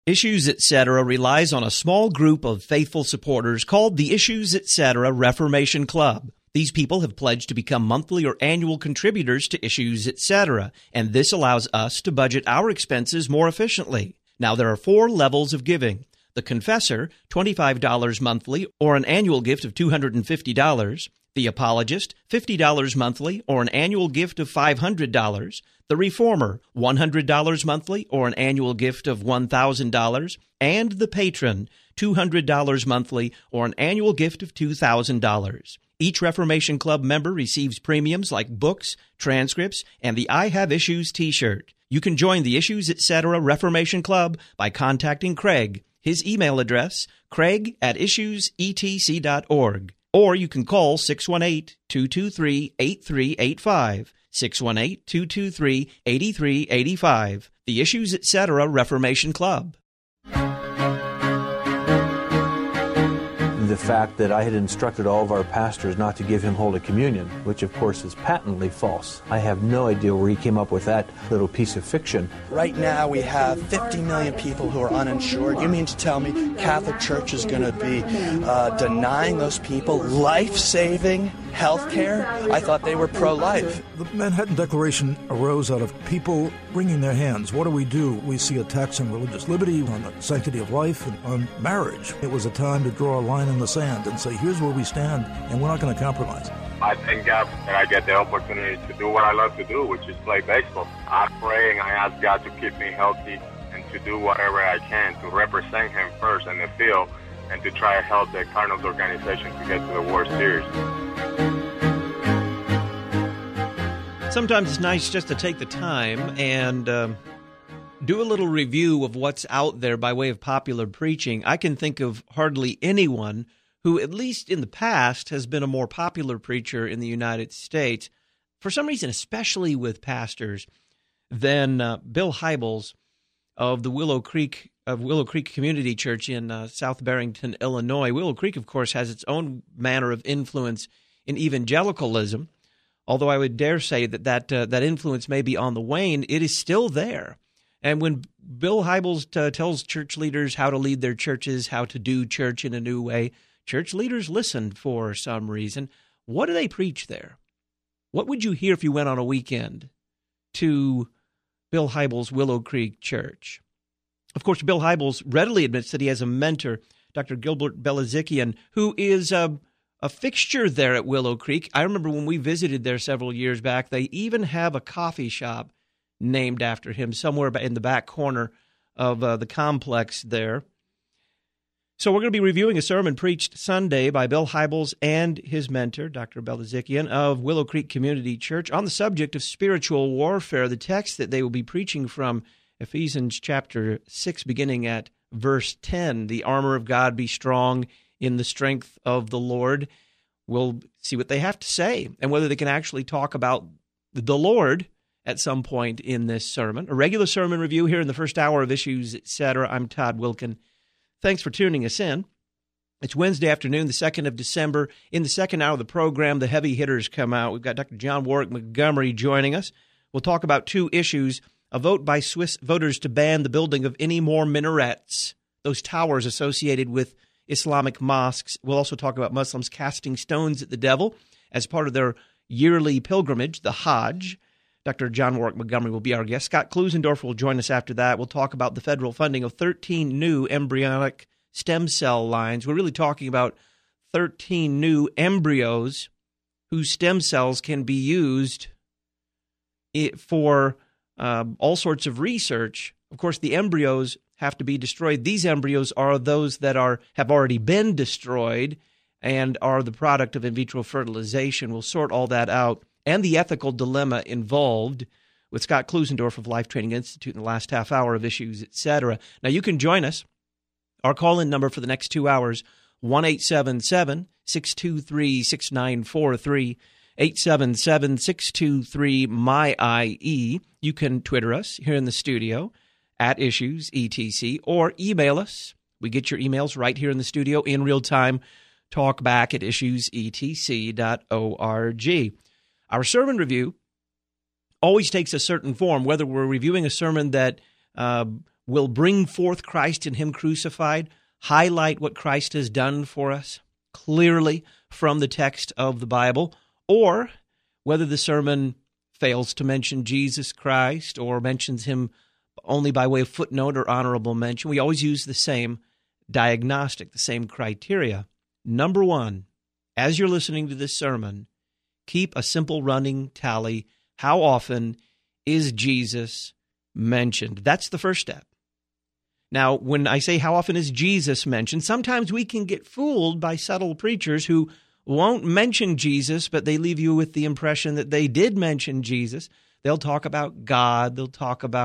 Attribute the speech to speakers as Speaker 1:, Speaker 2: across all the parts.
Speaker 1: Issues Etc. relies on a small group of faithful supporters called the Issues Etc. Reformation Club. These people have pledged to become monthly or annual contributors to Issues Etc., and this allows us to budget our expenses more efficiently. Now, there are 4 levels of giving. The Confessor, $25 monthly or an annual gift of $250. The Apologist, $50 monthly or an annual gift of $500. The Reformer, $100 monthly or an annual gift of $1,000. And the Patron, $200 monthly or an annual gift of $2,000. Each Reformation Club member receives premiums like books, transcripts, and the I Have Issues t-shirt. You can join the Issues Etc. Reformation Club by contacting Craig. His email address, craig@issuesetc.org. Or you can call 618-223-8385, 618-223-8385, the Issues Etc. Reformation Club.
Speaker 2: The fact that I had instructed all of our pastors not to give him Holy Communion, which of course is patently false. I have no idea where he came up with that little piece of fiction.
Speaker 3: Right now we have 50 million people who are uninsured. You mean to tell me Catholic Church is going to be denying those people life-saving health care? I thought they were pro-life.
Speaker 4: The Manhattan Declaration arose out of people wringing their hands. What do? We see attacks on religious liberty, on the sanctity of life, and on marriage. It was a time to draw a line in the sand and say, here's where we stand, and we're not going to compromise.
Speaker 5: I thank God that I get the opportunity to do what I love to do, which is play baseball. I pray and I ask God to keep me healthy and to do whatever I can to represent Him first in the field and to try to help the Cardinals organization to get to the World Series.
Speaker 1: Sometimes it's nice just to take the time and do a little review of what's out there by way of popular preaching. I can think of hardly anyone who, at least in the past, has been a more popular preacher in the United States, for some reason, especially with pastors, than Bill Hybels of the Willow Creek Community Church in South Barrington, Illinois. Willow Creek, of course, has its own manner of influence in evangelicalism. Although I would dare say that influence may be on the wane, it is still there. And when Bill Hybels tells church leaders how to lead their churches, how to do church in a new way, church leaders listen for some reason. What do they preach there? What would you hear if you went on a weekend to Bill Hybels' Willow Creek Church? Of course, Bill Hybels readily admits that he has a mentor, Dr. Gilbert Belazikian, who is a fixture there at Willow Creek. I remember when we visited there several years back, they even have a coffee shop named after him somewhere in the back corner of the complex there. So we're going to be reviewing a sermon preached Sunday by Bill Hybels and his mentor, Dr. Belazikian of Willow Creek Community Church, on the subject of spiritual warfare. The text that they will be preaching from, Ephesians chapter 6, beginning at verse 10, the armor of God be strong in the strength of the Lord. We'll see what they have to say and whether they can actually talk about the Lord at some point in this sermon. A regular sermon review here in the first hour of Issues Etc. I'm Todd Wilkin. Thanks for tuning us in. It's Wednesday afternoon, the 2nd of December. In the second hour of the program, the heavy hitters come out. We've got Dr. John Warwick Montgomery joining us. We'll talk about 2 issues: a vote by Swiss voters to ban the building of any more minarets, those towers associated with Islamic mosques. We'll also talk about Muslims casting stones at the devil as part of their yearly pilgrimage, the Hajj. Dr. John Warwick Montgomery will be our guest. Scott Klusendorf will join us after that. We'll talk about the federal funding of 13 new embryonic stem cell lines. We're really talking about 13 new embryos whose stem cells can be used for all sorts of research. Of course, the embryos have to be destroyed. These embryos are those that have already been destroyed and are the product of in vitro fertilization. We'll sort all that out and the ethical dilemma involved with Scott Klusendorf of Life Training Institute in the last half hour of Issues Etc. Now, you can join us. Our call-in number for the next 2 hours, 1-877-623-6943, 877-623-MY-IE. You can Twitter us here in the studio at Issues ETC, or email us. We get your emails right here in the studio in real time. Talk back at issuesetc.org. Our sermon review always takes a certain form, whether we're reviewing a sermon that will bring forth Christ and Him crucified, highlight what Christ has done for us clearly from the text of the Bible, or whether the sermon fails to mention Jesus Christ or mentions Him only by way of footnote or honorable mention. We always use the same diagnostic, the same criteria. Number one, as you're listening to this sermon, keep a simple running tally. How often is Jesus mentioned? That's the first step. Now, when I say how often is Jesus mentioned, sometimes we can get fooled by subtle preachers who won't mention Jesus, but they leave you with the impression that they did mention Jesus. They'll talk about God. They'll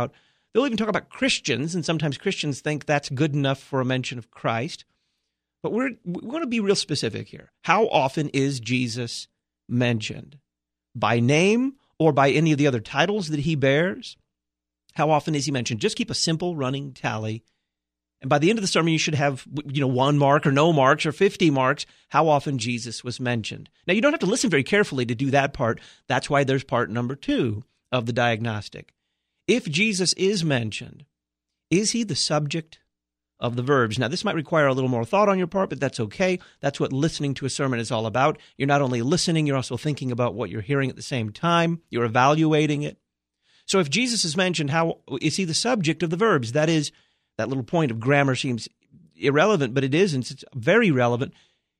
Speaker 1: even talk about Christians, and sometimes Christians think that's good enough for a mention of Christ. But we want to be real specific here. How often is Jesus mentioned? By name or by any of the other titles that He bears? How often is He mentioned? Just keep a simple running tally. And by the end of the sermon, you should have, 1 mark or no marks or 50 marks, how often Jesus was mentioned. Now, you don't have to listen very carefully to do that part. That's why there's part number 2 of the diagnostic. If Jesus is mentioned, is He the subject of the verbs? Now, this might require a little more thought on your part, but that's okay. That's what listening to a sermon is all about. You're not only listening, you're also thinking about what you're hearing at the same time. You're evaluating it. So if Jesus is mentioned, how is He the subject of the verbs? That is, that little point of grammar seems irrelevant, but it isn't. It's very relevant.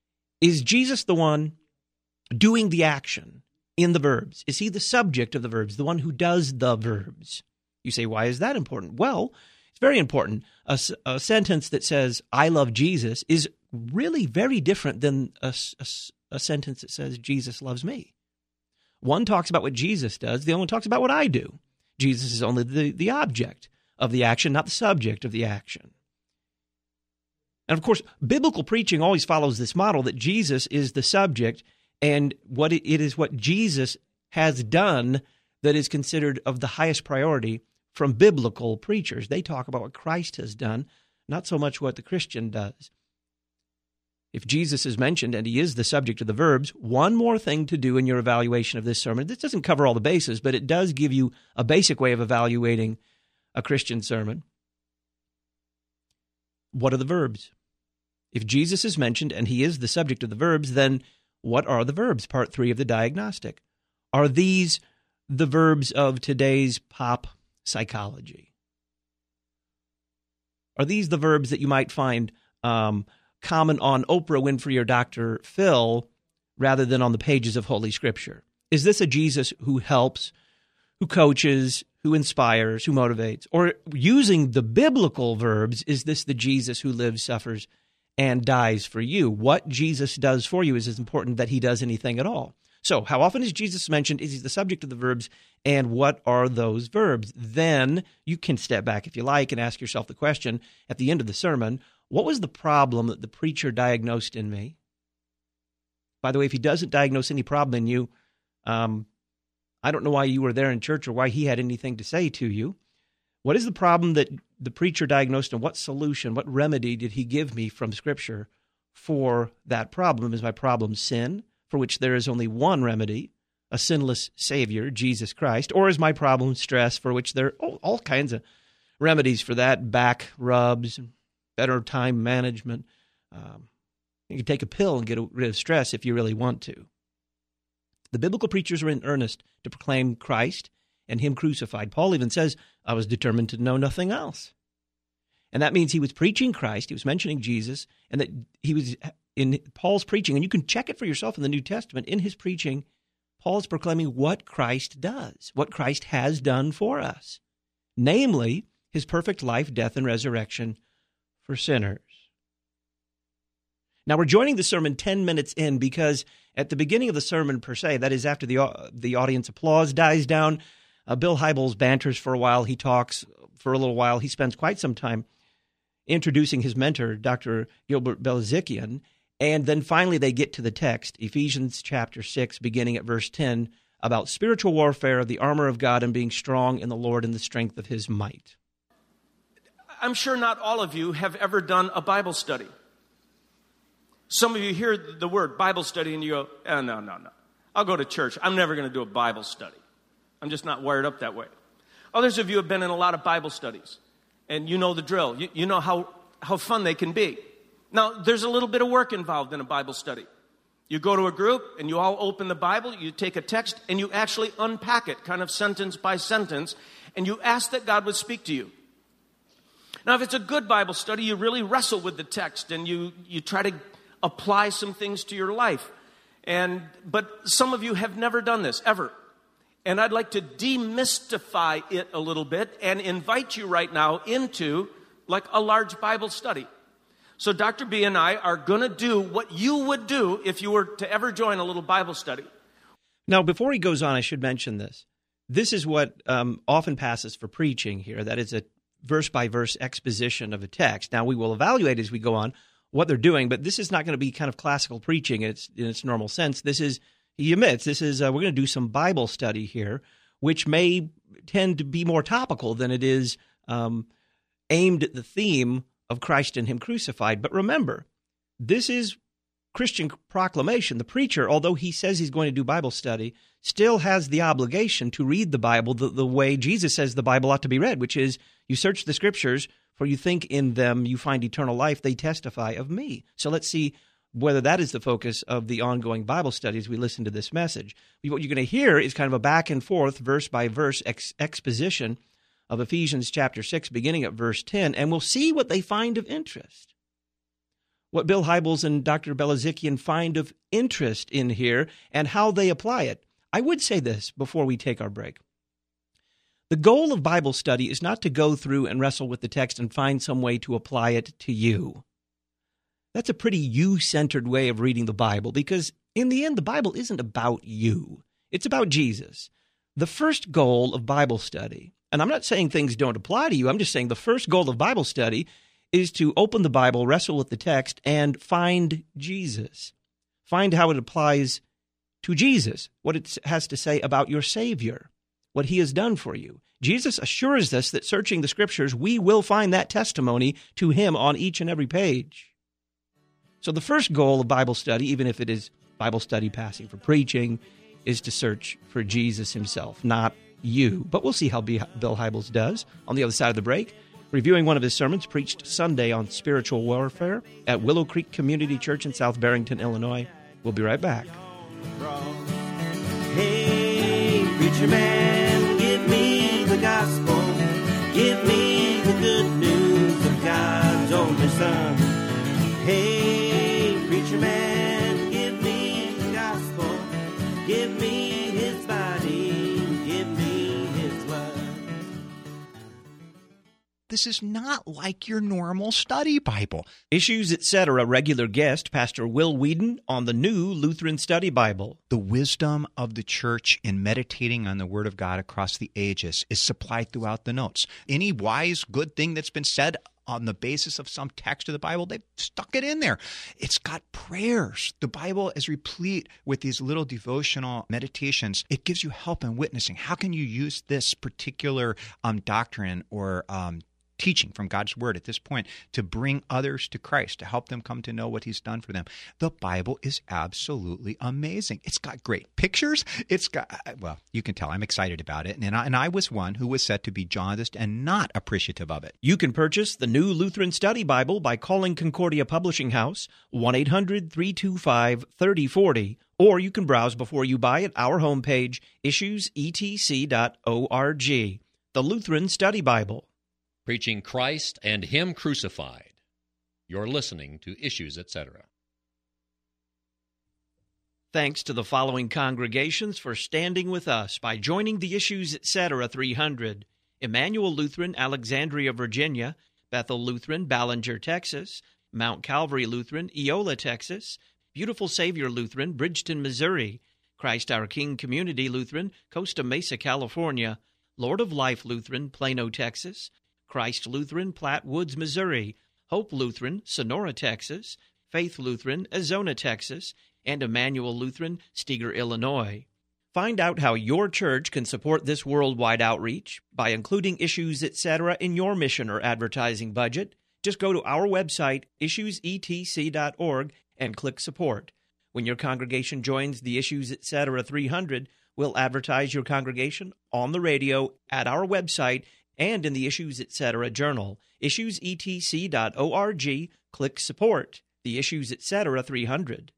Speaker 1: Is Jesus the one doing the action in the verbs? Is He the subject of the verbs, the one who does the verbs? You say, why is that important? Well, it's very important. A sentence that says, I love Jesus, is really very different than a sentence that says, Jesus loves me. One talks about what Jesus does. The other one talks about what I do. Jesus is only the object of the action, not the subject of the action. And of course, biblical preaching always follows this model that Jesus is the subject, and what it is what Jesus has done that is considered of the highest priority from biblical preachers. They talk about what Christ has done, not so much what the Christian does. If Jesus is mentioned and He is the subject of the verbs, one more thing to do in your evaluation of this sermon. This doesn't cover all the bases, but it does give you a basic way of evaluating a Christian sermon. What are the verbs? If Jesus is mentioned and He is the subject of the verbs, then what are the verbs? Part 3 of the diagnostic. Are these the verbs of today's pop psychology? Are these the verbs that you might find common on Oprah Winfrey or Dr. Phil rather than on the pages of Holy Scripture? Is this a Jesus who helps, who coaches, who inspires, who motivates? Or using the biblical verbs, is this the Jesus who lives, suffers, and dies for you? What Jesus does for you is as important that He does anything at all. So, how often is Jesus mentioned? Is He the subject of the verbs? And what are those verbs? Then you can step back, if you like, and ask yourself the question at the end of the sermon, what was the problem that the preacher diagnosed in me? By the way, if he doesn't diagnose any problem in you, I don't know why you were there in church or why he had anything to say to you. What is the problem that the preacher diagnosed, and what solution, what remedy did he give me from Scripture for that problem? Is my problem sin, for which there is only one remedy, a sinless Savior, Jesus Christ? Or is my problem stress, for which there are all kinds of remedies for that, back rubs, better time management? You can take a pill and get rid of stress if you really want to. The biblical preachers were in earnest to proclaim Christ and Him crucified. Paul even says, I was determined to know nothing else. And that means he was preaching Christ, he was mentioning Jesus, and that he was in Paul's preaching, and you can check it for yourself in the New Testament. In his preaching, Paul is proclaiming what Christ does, what Christ has done for us, namely His perfect life, death, and resurrection for sinners. Now, we're joining the sermon 10 minutes in because at the beginning of the sermon per se, that is after the audience applause dies down, Bill Hybels banters for a while. He talks for a little while. He spends quite some time introducing his mentor, Dr. Gilbert Belizikian, and then finally they get to the text, Ephesians chapter 6, beginning at verse 10, about spiritual warfare, the armor of God, and being strong in the Lord and the strength of His might.
Speaker 6: I'm sure not all of you have ever done a Bible study. Some of you hear the word Bible study and you go, oh, no. I'll go to church. I'm never going to do a Bible study. I'm just not wired up that way. Others of you have been in a lot of Bible studies. And you know the drill. You know how fun they can be. Now, there's a little bit of work involved in a Bible study. You go to a group and you all open the Bible, you take a text and you actually unpack it, kind of sentence by sentence, and you ask that God would speak to you. Now, if it's a good Bible study, you really wrestle with the text and you try to apply some things to your life. But some of you have never done this, ever. And I'd like to demystify it a little bit and invite you right now into like a large Bible study. So Dr. B and I are going to do what you would do if you were to ever join a little Bible study.
Speaker 1: Now, before he goes on, I should mention this. This is what often passes for preaching here. That is a verse-by-verse exposition of a text. Now, we will evaluate as we go on what they're doing, but this is not going to be kind of classical preaching in its normal sense. This is, he admits, we're going to do some Bible study here, which may tend to be more topical than it is aimed at the theme of Christ and Him crucified. But remember, this is Christian proclamation. The preacher, although he says he's going to do Bible study, still has the obligation to read the Bible the way Jesus says the Bible ought to be read, which is, you search the Scriptures, for you think in them you find eternal life. They testify of me. So let's see whether that is the focus of the ongoing Bible study as we listen to this message. What you're going to hear is kind of a back and forth, verse-by-verse exposition of Ephesians chapter 6, beginning at verse 10, and we'll see what they find of interest. What Bill Hybels and Dr. Belazikian find of interest in here and how they apply it. I would say this before we take our break. The goal of Bible study is not to go through and wrestle with the text and find some way to apply it to you. That's a pretty you-centered way of reading the Bible, because in the end, the Bible isn't about you. It's about Jesus. The first goal of Bible study, and I'm not saying things don't apply to you, I'm just saying the first goal of Bible study is to open the Bible, wrestle with the text, and find Jesus. Find how it applies to Jesus, what it has to say about your Savior, what He has done for you. Jesus assures us that searching the Scriptures, we will find that testimony to Him on each and every page. So the first goal of Bible study, even if it is Bible study passing for preaching, is to search for Jesus Himself, not you. But we'll see how Bill Hybels does on the other side of the break, reviewing one of his sermons preached Sunday on spiritual warfare at Willow Creek Community Church in South Barrington, Illinois. We'll be right back.
Speaker 7: Hey, preacher man, give me the gospel. Give me the good news of God's only Son. Hey, preacher man, give me the gospel. Give me His body. Give me His blood.
Speaker 8: This is not like your normal study Bible.
Speaker 1: Issues, Etc. regular guest, Pastor Will Whedon, on the New Lutheran Study Bible.
Speaker 8: The wisdom of the church in meditating on the Word of God across the ages is supplied throughout the notes. Any wise, good thing that's been said on the basis of some text of the Bible, they've stuck it in there. It's got prayers. The Bible is replete with these little devotional meditations. It gives you help in witnessing. How can you use this particular doctrine or teaching from God's Word at this point to bring others to Christ, to help them come to know what He's done for them? The Bible is absolutely amazing. It's got great pictures. It's got, well, you can tell I'm excited about it. And I was one who was said to be jaundiced and not appreciative of it.
Speaker 1: You can purchase the New Lutheran Study Bible by calling Concordia Publishing House, 1-800-325-3040, or you can browse before you buy at our homepage, issuesetc.org. The Lutheran Study Bible.
Speaker 9: Preaching Christ and Him crucified. You're listening to Issues, Etc.
Speaker 1: Thanks to the following congregations for standing with us by joining the Issues, Etc. 300. Emmanuel Lutheran, Alexandria, Virginia. Bethel Lutheran, Ballinger, Texas. Mount Calvary Lutheran, Eola, Texas. Beautiful Savior Lutheran, Bridgeton, Missouri. Christ Our King Community Lutheran, Costa Mesa, California. Lord of Life Lutheran, Plano, Texas. Christ Lutheran, Platte Woods, Missouri, Hope Lutheran, Sonora, Texas, Faith Lutheran, Azona, Texas, and Emmanuel Lutheran, Steger, Illinois. Find out how your church can support this worldwide outreach by including Issues, Etc. in your mission or advertising budget. Just go to our website, issuesetc.org, and click Support. When your congregation joins the Issues, Etc. 300, we'll advertise your congregation on the radio at our website, and in the Issues Etc. journal. IssuesETC.org. Click Support. The Issues Etc. 300.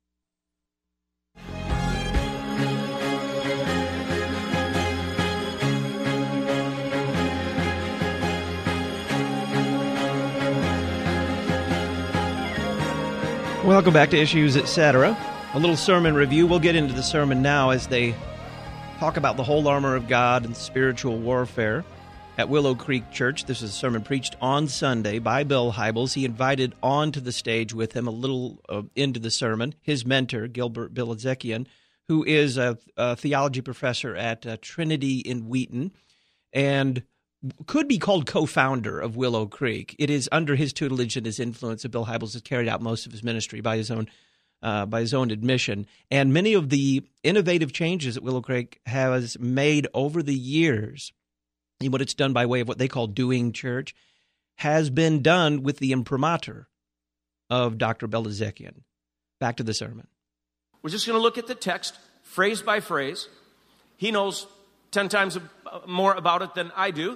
Speaker 1: Welcome back to Issues Etc. A little sermon review. We'll get into the sermon now as they talk about the whole armor of God and spiritual warfare at Willow Creek Church. This is a sermon preached on Sunday by Bill Hybels. He invited onto the stage with him a little into the sermon his mentor, Gilbert Bilezikian, who is a theology professor at Trinity in Wheaton and could be called co-founder of Willow Creek. It is under his tutelage and his influence that Bill Hybels has carried out most of his ministry by his own admission. And many of the innovative changes that Willow Creek has made over the years, and what it's done by way of what they call doing church, has been done with the imprimatur of Dr. Bilezikian. Back to the sermon.
Speaker 6: We're just going to look at the text, phrase by phrase. He knows 10 times more about it than I do.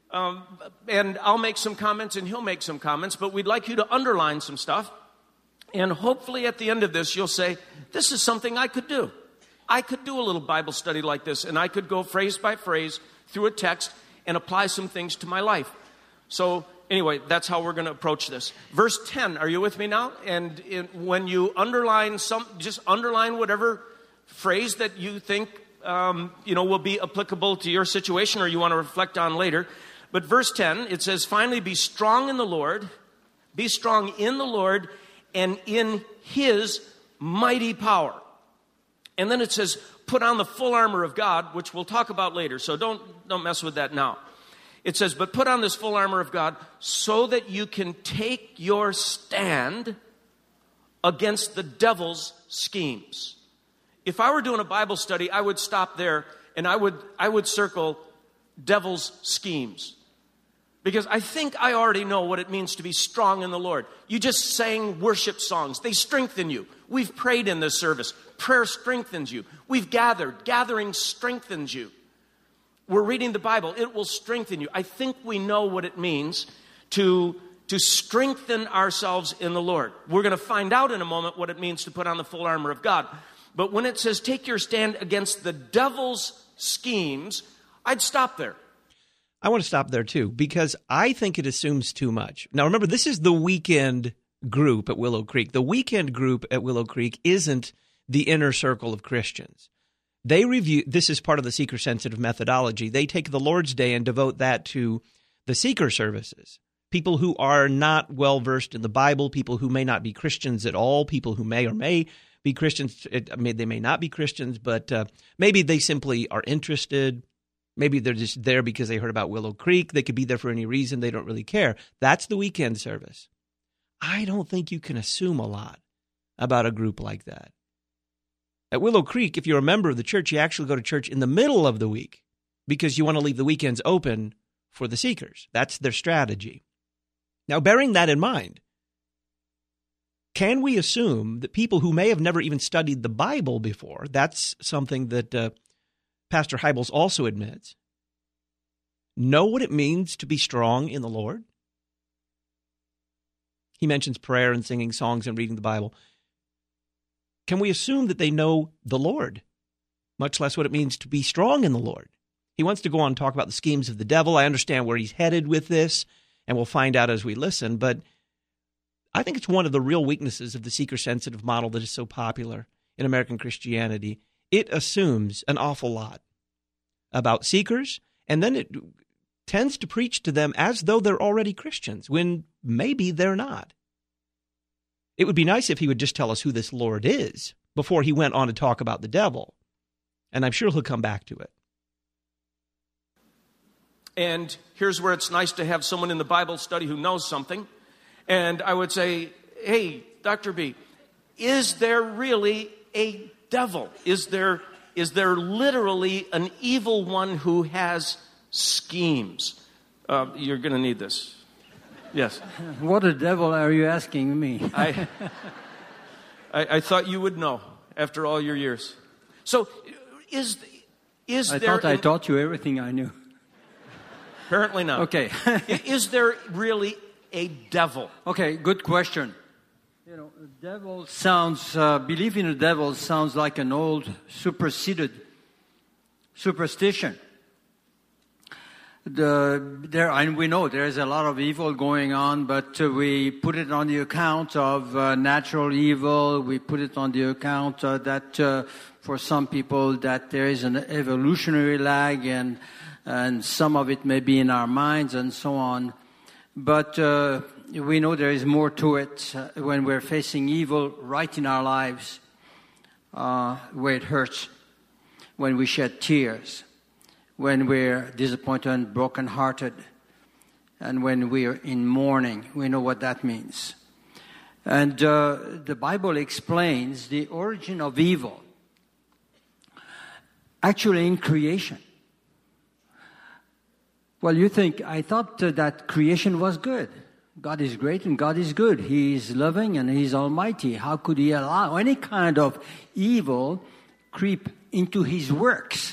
Speaker 6: And I'll make some comments and he'll make some comments, but we'd like you to underline some stuff. And hopefully at the end of this, you'll say, this is something I could do. I could do a little Bible study like this, and I could go phrase by phrase through a text and apply some things to my life. So anyway, that's how we're going to approach this. Verse 10, are you with me now? And when you underline just underline whatever phrase that you think will be applicable to your situation or you want to reflect on later. But verse 10, it says, finally, be strong in the Lord, be strong in the Lord and in His mighty power. And then it says, put on the full armor of God, which we'll talk about later, so don't mess with that now. It says, but put on this full armor of God so that you can take your stand against the devil's schemes. If I were doing a Bible study, I would stop there and I would circle devil's schemes. Because I think I already know what it means to be strong in the Lord. You just sang worship songs. They strengthen you. We've prayed in this service. Prayer strengthens you. We've gathered. Gathering strengthens you. We're reading the Bible. It will strengthen you. I think we know what it means to strengthen ourselves in the Lord. We're going to find out in a moment what it means to put on the full armor of God. But when it says take your stand against the devil's schemes, I'd stop there.
Speaker 1: I want to stop there, too, because I think it assumes too much. Now, remember, this is the weekend group at Willow Creek. The weekend group at Willow Creek isn't the inner circle of Christians. They review, this is part of the seeker-sensitive methodology. They take the Lord's Day and devote that to the seeker services. People who are not well-versed in the Bible, people who may not be Christians at all, people who may or may be Christians. They may not be Christians, but maybe they simply are interested. Maybe they're just there because they heard about Willow Creek. They could be there for any reason. They don't really care. That's the weekend service. I don't think you can assume a lot about a group like that. At Willow Creek, if you're a member of the church, you actually go to church in the middle of the week because you want to leave the weekends open for the seekers. That's their strategy. Now, bearing that in mind, can we assume that people who may have never even studied the Bible before, that's something that Pastor Hybels also admits, know what it means to be strong in the Lord? He mentions prayer and singing songs and reading the Bible. Can we assume that they know the Lord, much less what it means to be strong in the Lord? He wants to go on and talk about the schemes of the devil. I understand where he's headed with this, and we'll find out as we listen, but I think it's one of the real weaknesses of the seeker-sensitive model that is so popular in American Christianity. It assumes an awful lot about seekers, and then it tends to preach to them as though they're already Christians, when maybe they're not. It would be nice if he would just tell us who this Lord is before he went on to talk about the devil, and I'm sure he'll come back to it.
Speaker 6: And here's where it's nice to have someone in the Bible study who knows something. And I would say, hey, Dr. B, is there really a devil? Is there literally an evil one who has schemes? You're going to need this. Yes.
Speaker 10: What a devil are you asking me?
Speaker 6: I thought you would know after all your years. So is
Speaker 10: I
Speaker 6: there...
Speaker 10: thought I taught you everything I knew.
Speaker 6: Apparently not.
Speaker 10: Okay.
Speaker 6: Is there really a devil?
Speaker 10: Okay, good question. You know, the devil sounds, belief in the devil sounds like an old superstition. And we know there is a lot of evil going on, but we put it on the account of natural evil. We put it on the account that for some people that there is an evolutionary lag, and some of it may be in our minds and so on. But we know there is more to it when we're facing evil right in our lives, where it hurts, when we shed tears, when we're disappointed and brokenhearted, and when we're in mourning. We know what that means. And the Bible explains the origin of evil actually in creation. Well, you think, I thought that creation was good. God is great and God is good. He is loving and He's almighty. How could He allow any kind of evil creep into His works?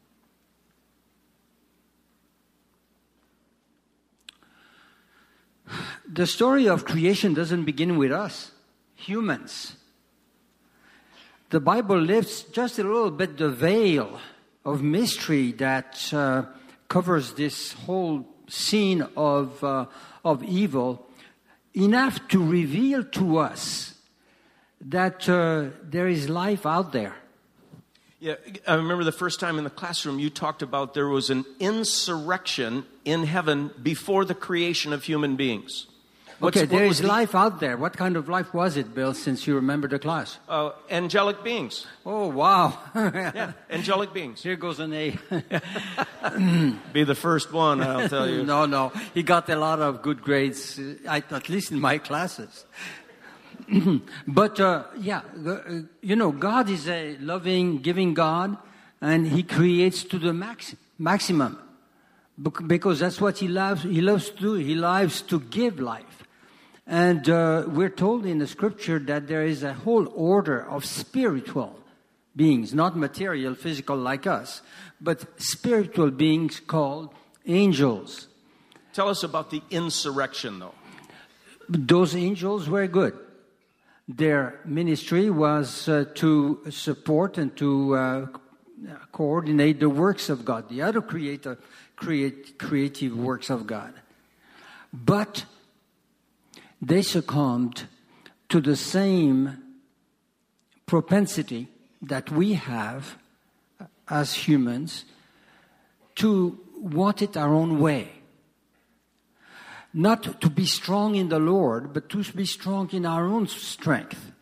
Speaker 10: The story of creation doesn't begin with us, humans. The Bible lifts just a little bit the veil of mystery that covers this whole scene of evil, enough to reveal to us that there is life out there.
Speaker 6: Yeah, I remember the first time in the classroom you talked about there was an insurrection in heaven before the creation of human beings.
Speaker 10: There is life out there. What kind of life was it, Bill, since you remember the class?
Speaker 6: Angelic beings.
Speaker 10: Oh, wow.
Speaker 6: Yeah, angelic beings.
Speaker 10: Here goes an A.
Speaker 6: Be the first one, I'll tell you.
Speaker 10: No. He got a lot of good grades, at least in my classes. But, God is a loving, giving God, and He creates to the maximum. Because that's what He loves. He loves to do. He loves to give life. And we're told in the Scripture that there is a whole order of spiritual beings, not material, physical like us, but spiritual beings called angels.
Speaker 6: Tell us about the insurrection, though.
Speaker 10: Those angels were good. Their ministry was to support and to coordinate the works of God, the other creative works of God. But they succumbed to the same propensity that we have as humans to want it our own way. Not to be strong in the Lord, but to be strong in our own strength.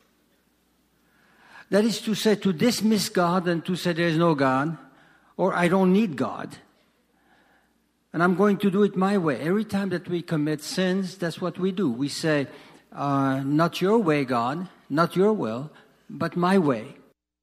Speaker 10: That is to say, to dismiss God and to say there is no God, or I don't need God, and I'm going to do it my way. Every time that we commit sins, that's what we do. We say, not your way, God, not your will, but my way.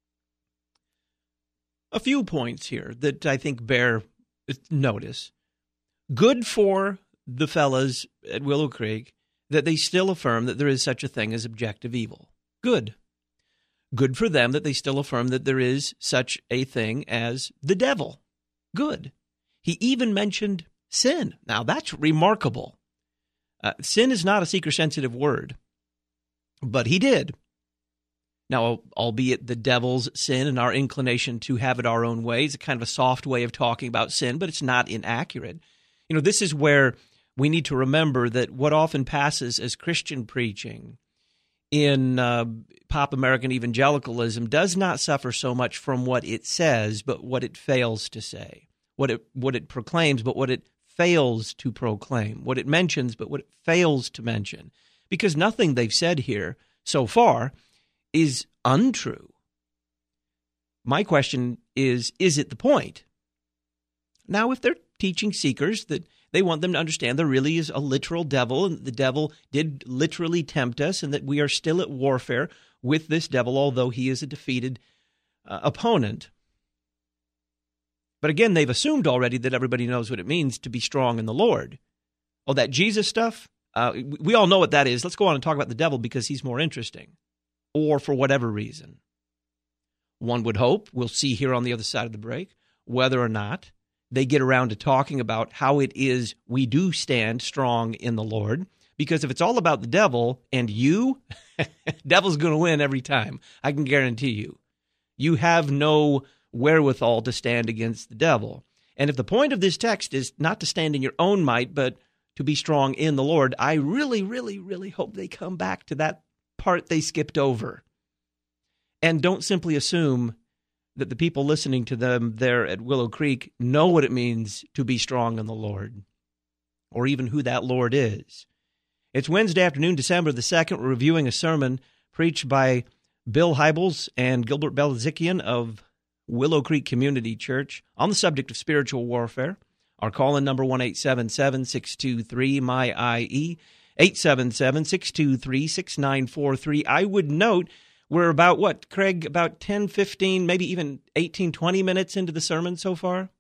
Speaker 1: A few points here that I think bear notice. Good for the fellas at Willow Creek that they still affirm that there is such a thing as objective evil. Good. Good for them that they still affirm that there is such a thing as the devil. Good. He even mentioned sin. Now, that's remarkable. Sin is not a seeker-sensitive word, but he did. Now, albeit the devil's sin and our inclination to have it our own way is a kind of a soft way of talking about sin, but it's not inaccurate. You know, this is where we need to remember that what often passes as Christian preaching in pop American evangelicalism does not suffer so much from what it says, but what it fails to say. What it proclaims, but what it fails to proclaim. What it mentions, but what it fails to mention. Because nothing they've said here so far is untrue. My question is it the point? Now, if they're teaching seekers that they want them to understand there really is a literal devil, and the devil did literally tempt us, and that we are still at warfare with this devil, although he is a defeated opponent. But again, they've assumed already that everybody knows what it means to be strong in the Lord. Oh, that Jesus stuff? We all know what that is. Let's go on and talk about the devil because he's more interesting. Or for whatever reason. One would hope, we'll see here on the other side of the break, whether or not they get around to talking about how it is we do stand strong in the Lord. Because if it's all about the devil and you, devil's going to win every time. I can guarantee you. You have no wherewithal to stand against the devil. And if the point of this text is not to stand in your own might, but to be strong in the Lord, I really, really, really hope they come back to that part they skipped over. And don't simply assume that the people listening to them there at Willow Creek know what it means to be strong in the Lord, or even who that Lord is. It's Wednesday afternoon, December the 2nd. We're reviewing a sermon preached by Bill Hybels and Gilbert Belazikian of Willow Creek Community Church on the subject of spiritual warfare. Our call-in number 1-877-623-MY-IE, 877-623-6943. I would note we're about, Craig, about 10, 15, maybe even 18, 20 minutes into the sermon so far?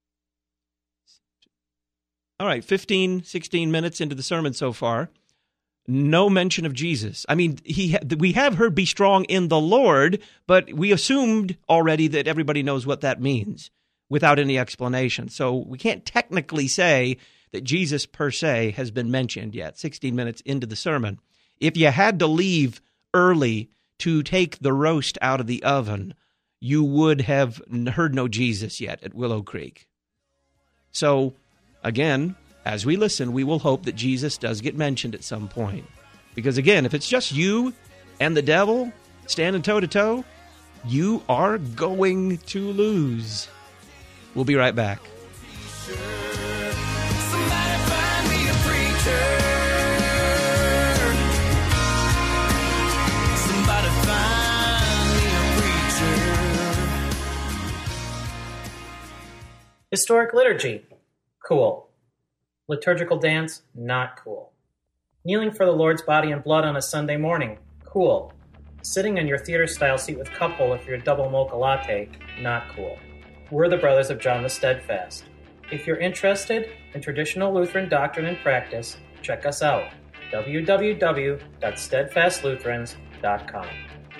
Speaker 1: All right, 15, 16 minutes into the sermon so far. No mention of Jesus. I mean, we have heard be strong in the Lord, but we assumed already that everybody knows what that means without any explanation. So we can't technically say that Jesus per se has been mentioned yet, 16 minutes into the sermon. If you had to leave early to take the roast out of the oven, you would have heard no Jesus yet at Willow Creek. So, again, as we listen, we will hope that Jesus does get mentioned at some point. Because again, if it's just you and the devil standing toe-to-toe, you are going to lose. We'll be right back.
Speaker 7: Somebody find me a preacher. Somebody find me a preacher.
Speaker 11: Historic liturgy. Cool. Liturgical dance, not cool. Kneeling for the Lord's body and blood on a Sunday morning, cool. Sitting in your theater-style seat with cup holder for your double mocha latte, not cool. We're the Brothers of John the Steadfast. If you're interested in traditional Lutheran doctrine and practice, check us out, www.steadfastlutherans.com.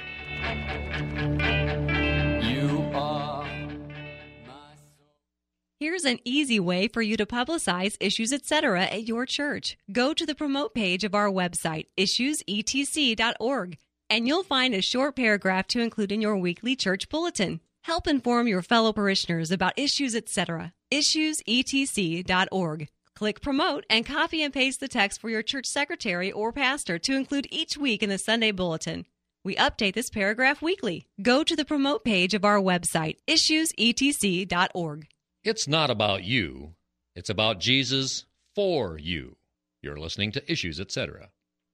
Speaker 12: Here's an easy way for you to publicize Issues Etc. at your church. Go to the promote page of our website, issuesetc.org, and you'll find a short paragraph to include in your weekly church bulletin. Help inform your fellow parishioners about Issues Etc. issuesetc.org. Click promote and copy and paste the text for your church secretary or pastor to include each week in the Sunday bulletin. We update this paragraph weekly. Go to the promote page of our website, issuesetc.org.
Speaker 9: It's not about you. It's about Jesus for you. You're listening to Issues, Etc.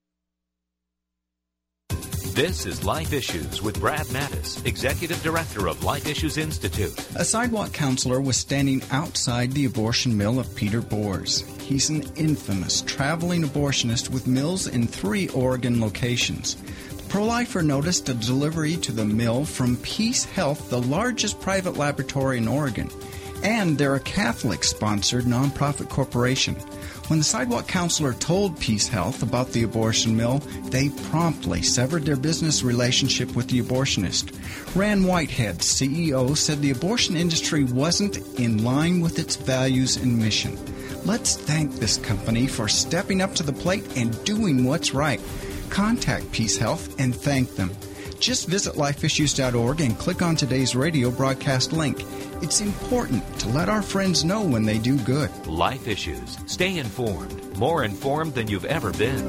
Speaker 13: This is Life Issues with Brad Mattis, Executive Director of Life Issues Institute.
Speaker 14: A sidewalk counselor was standing outside the abortion mill of Peter Boers. He's an infamous traveling abortionist with mills in 3 Oregon locations. The pro-lifer noticed a delivery to the mill from Peace Health, the largest private laboratory in Oregon. And they're a Catholic-sponsored nonprofit corporation. When the sidewalk counselor told Peace Health about the abortion mill, they promptly severed their business relationship with the abortionist. Rand Whitehead, CEO, said the abortion industry wasn't in line with its values and mission. Let's thank this company for stepping up to the plate and doing what's right. Contact Peace Health and thank them. Just visit lifeissues.org and click on today's radio broadcast link. It's important to let our friends know when they do good.
Speaker 13: Life Issues. Stay informed. More informed than you've ever been.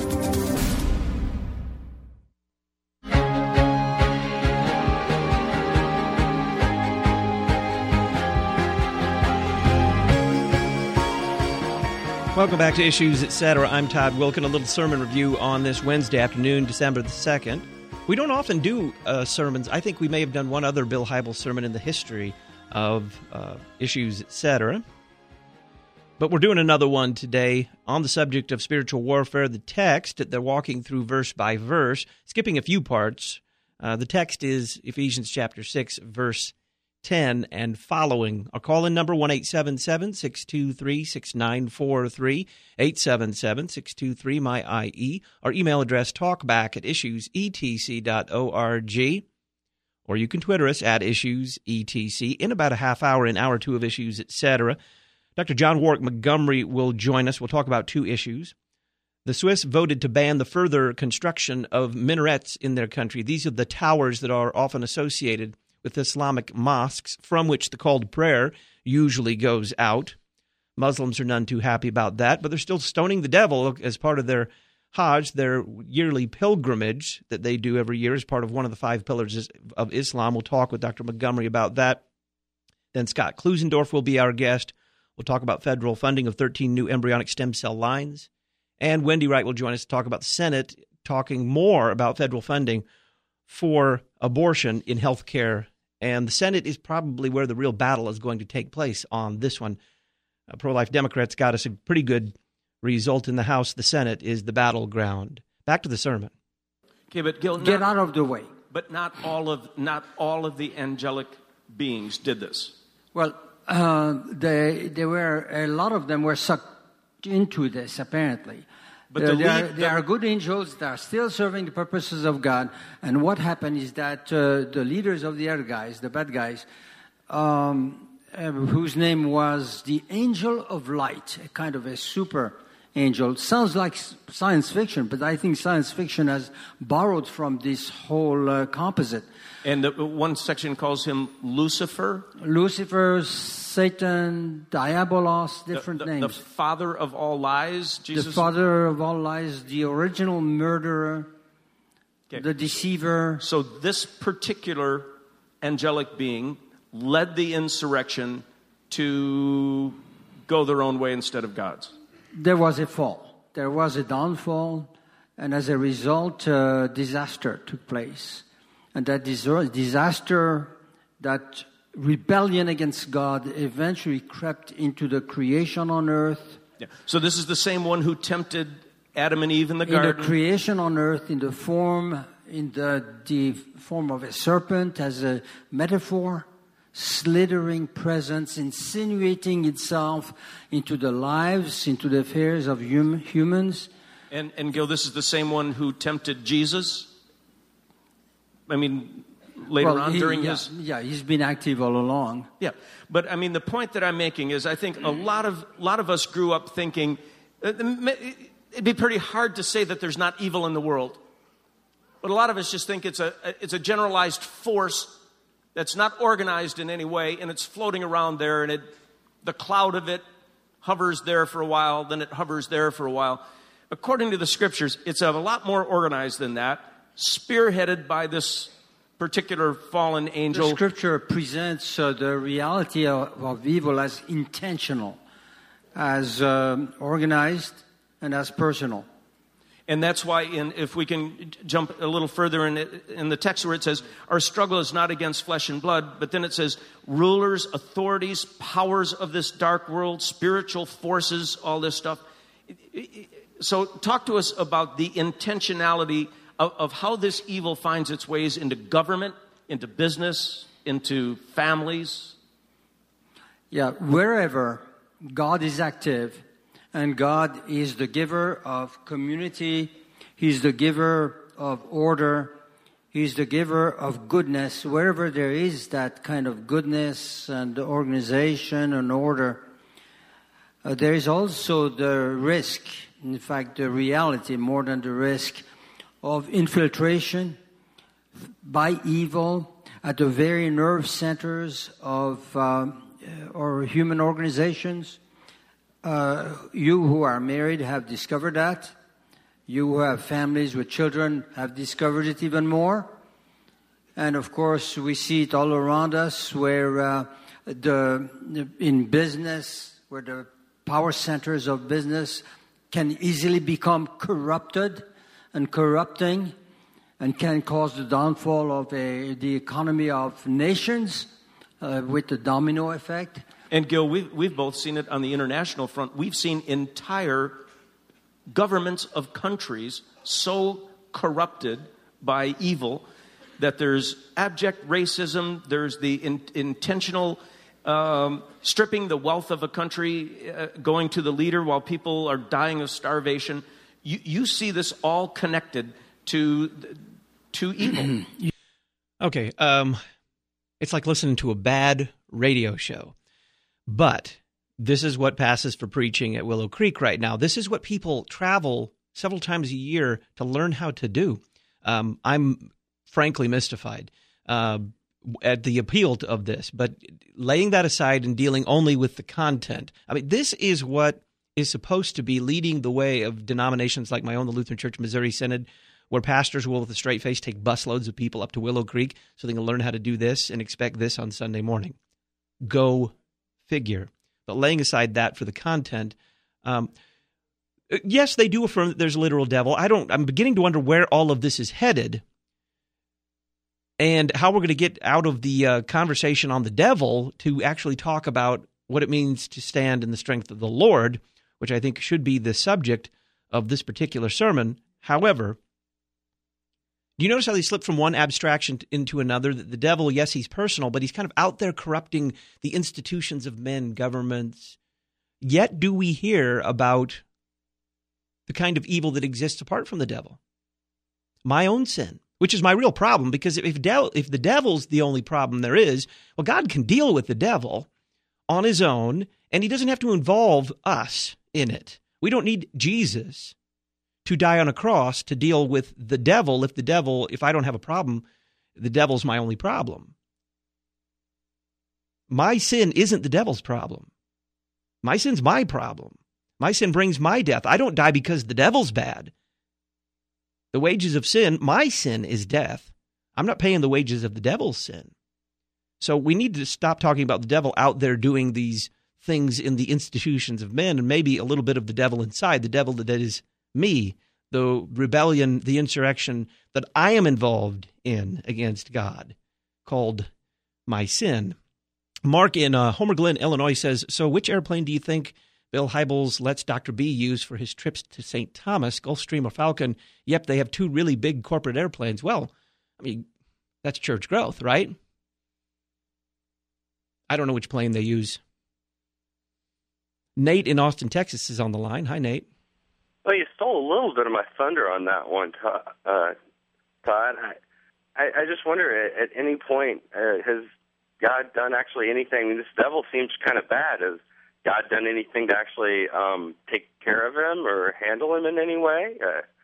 Speaker 1: Welcome back to Issues, Etc. I'm Todd Wilkin. A little sermon review on this Wednesday afternoon, December the 2nd. We don't often do sermons. I think we may have done one other Bill Hybels sermon in the history of Issues, Etc. But we're doing another one today on the subject of spiritual warfare. The text, they're walking through verse by verse, skipping a few parts. The text is Ephesians chapter 6, verse 10 and following. Our call-in number, 1-877-623-6943, 877-623-MY-IE. Our email address, talkback@issuesetc.org. or you can Twitter us at IssuesETC in about a half hour, in hour 2 of Issues, etc. Dr. John Warwick Montgomery will join us. We'll talk about 2 issues. The Swiss voted to ban the further construction of minarets in their country. These are the towers that are often associated with Islamic mosques, from which the call to prayer usually goes out. Muslims are none too happy about that, but they're still stoning the devil as part of their Hajj, their yearly pilgrimage that they do every year as part of one of the 5 pillars of Islam. We'll talk with Dr. Montgomery about that. Then Scott Klusendorf will be our guest. We'll talk about federal funding of 13 new embryonic stem cell lines. And Wendy Wright will join us to talk about the Senate, talking more about federal funding for abortion in health care. And the Senate is probably where the real battle is going to take place on this one. Pro-life Democrats got us a pretty good result in the House. The Senate is the battleground. Back to the sermon.
Speaker 6: Okay, but Gil,
Speaker 10: get out of the way.
Speaker 6: But not all of the angelic beings did this.
Speaker 10: Well, they were, a lot of them were sucked into this, apparently. But they are good angels. They are still serving the purposes of God. And what happened is that the leaders of the other guys, the bad guys, whose name was the Angel of Light, a kind of a super angel. Sounds like science fiction, but I think science fiction has borrowed from this whole composite.
Speaker 6: And one section calls him Lucifer.
Speaker 10: Lucifer, Satan, Diabolos, different names.
Speaker 6: The father of all lies, Jesus.
Speaker 10: The father of all lies, the original murderer, the deceiver.
Speaker 6: So this particular angelic being led the insurrection to go their own way instead of God's.
Speaker 10: There was a fall. There was a downfall. And as a result, disaster took place. And that disaster, that rebellion against God, eventually crept into the creation on earth.
Speaker 6: Yeah. So this is the same one who tempted Adam and Eve in the garden.
Speaker 10: In the creation on earth, in the form of a serpent as a metaphor, slithering presence, insinuating itself into the lives, into the affairs of humans.
Speaker 6: And Gil, this is the same one who tempted Jesus. I mean, later on during his...
Speaker 10: Yeah, he's been active all along.
Speaker 6: Yeah, but I mean, the point that I'm making is I think a lot of us grew up thinking, it'd be pretty hard to say that there's not evil in the world. But a lot of us just think it's a generalized force that's not organized in any way, and it's floating around there, and the cloud of it hovers there for a while, then it hovers there for a while. According to the Scriptures, it's a lot more organized than that, spearheaded by this particular fallen angel.
Speaker 10: The Scripture presents the reality of evil as intentional, as organized, and as personal.
Speaker 6: And that's why, if we can jump a little further in the text where it says, our struggle is not against flesh and blood, but then it says, rulers, authorities, powers of this dark world, spiritual forces, all this stuff. So talk to us about the intentionality of how this evil finds its ways into government, into business, into families.
Speaker 10: Yeah, wherever God is active, and God is the giver of community, He's the giver of order, He's the giver of goodness. Wherever there is that kind of goodness and organization and order, there is also the risk, in fact the reality more than the risk, of infiltration by evil at the very nerve centers of our human organizations. You who are married have discovered that. You who have families with children have discovered it even more. And of course, we see it all around us where in business, where the power centers of business can easily become corrupted and corrupting, and can cause the downfall of the economy of nations with the domino effect.
Speaker 6: And Gil, we've both seen it on the international front. We've seen entire governments of countries so corrupted by evil that there's abject racism, there's the intentional stripping the wealth of a country, going to the leader while people are dying of starvation. You see this all connected to evil.
Speaker 1: Okay, it's like listening to a bad radio show. But this is what passes for preaching at Willow Creek right now. This is what people travel several times a year to learn how to do. I'm frankly mystified at the appeal of this, but laying that aside and dealing only with the content. I mean, this is what is supposed to be leading the way of denominations like my own, the Lutheran Church Missouri Synod, where pastors will, with a straight face, take busloads of people up to Willow Creek so they can learn how to do this and expect this on Sunday morning. Go figure. But laying aside that for the content, yes, they do affirm that there's a literal devil. I'm beginning to wonder where all of this is headed and how we're going to get out of the conversation on the devil to actually talk about what it means to stand in the strength of the Lord, which I think should be the subject of this particular sermon. However, do you notice how they slip from one abstraction into another? That the devil, yes, he's personal, but he's kind of out there corrupting the institutions of men, governments. Yet do we hear about the kind of evil that exists apart from the devil? My own sin, which is my real problem, because if the devil's the only problem there is, well, God can deal with the devil on his own, and he doesn't have to involve us in it. We don't need Jesus to die on a cross to deal with the devil. If I don't have a problem, the devil's my only problem. My sin isn't the devil's problem. My sin's my problem. My sin brings my death. I don't die because the devil's bad. The wages of sin, my sin is death. I'm not paying the wages of the devil's sin. So we need to stop talking about the devil out there doing these things in the institutions of men, and maybe a little bit of the devil inside, the devil that is me, the rebellion, the insurrection that I am involved in against God, called my sin. Mark in Homer Glen, Illinois says, so which airplane do you think Bill Hybels lets Dr. B use for his trips to St. Thomas, Gulfstream or Falcon? Yep, they have two really big corporate airplanes. Well, I mean, that's church growth, right? I don't know which plane they use. Nate in Austin, Texas is on the line. Hi, Nate.
Speaker 15: Well, you stole a little bit of my thunder on that one, Todd. I just wonder, at any point, has God done actually anything? I mean, this devil seems kind of bad. Has God done anything to actually take care of him or handle him in any way?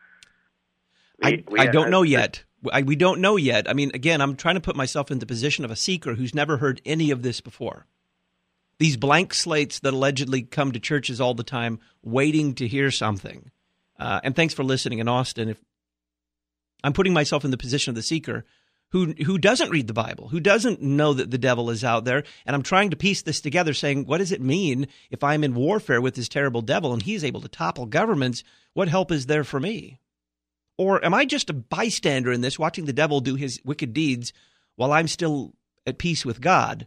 Speaker 1: I don't know yet. We don't know yet. I mean, again, I'm trying to put myself in the position of a seeker who's never heard any of this before. These blank slates that allegedly come to churches all the time waiting to hear something. And thanks for listening in Austin. If I'm putting myself in the position of the seeker who doesn't read the Bible, who doesn't know that the devil is out there, and I'm trying to piece this together saying, what does it mean if I'm in warfare with this terrible devil and he's able to topple governments? What help is there for me? Or am I just a bystander in this, watching the devil do his wicked deeds while I'm still at peace with God?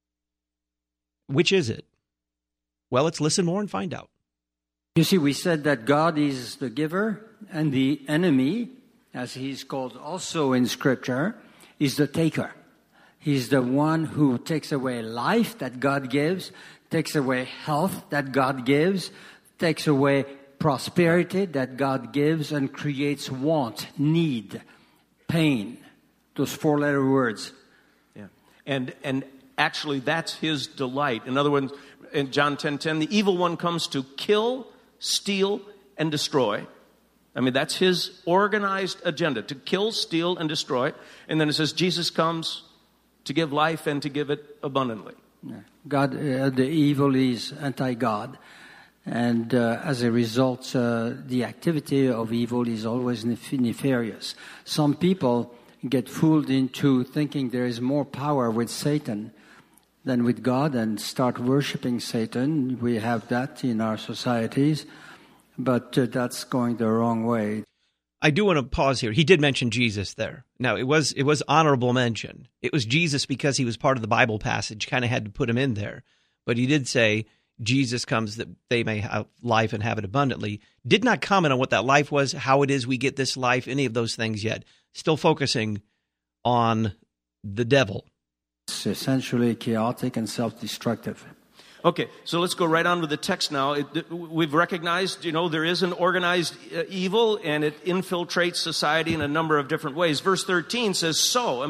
Speaker 1: Which is it? Well, let's listen more and find out.
Speaker 10: You see, we said that God is the giver, and the enemy, as he's called also in Scripture, is the taker. He's the one who takes away life that God gives, takes away health that God gives, takes away prosperity that God gives, and creates want, need, pain. Those four-letter words.
Speaker 6: Yeah, and actually, that's his delight. In other words, in John 10:10, the evil one comes to kill, steal, and destroy. I mean, that's his organized agenda, to kill, steal, and destroy. And then it says Jesus comes to give life and to give it abundantly.
Speaker 10: God, the evil is anti-God. And as a result, the activity of evil is always nefarious. Some people get fooled into thinking there is more power with Satan than with God and start worshiping Satan. We have that in our societies, but that's going the wrong way.
Speaker 1: I do want to pause here. He did mention Jesus there. Now, it was honorable mention. It was Jesus because he was part of the Bible passage, kind of had to put him in there. But he did say, Jesus comes that they may have life and have it abundantly. Did not comment on what that life was, how it is we get this life, any of those things yet. Still focusing on the devil.
Speaker 10: It's essentially chaotic and self-destructive.
Speaker 6: Okay, so let's go right on with the text now. We've recognized, there is an organized evil, and it infiltrates society in a number of different ways. Verse 13 says, so. I mean,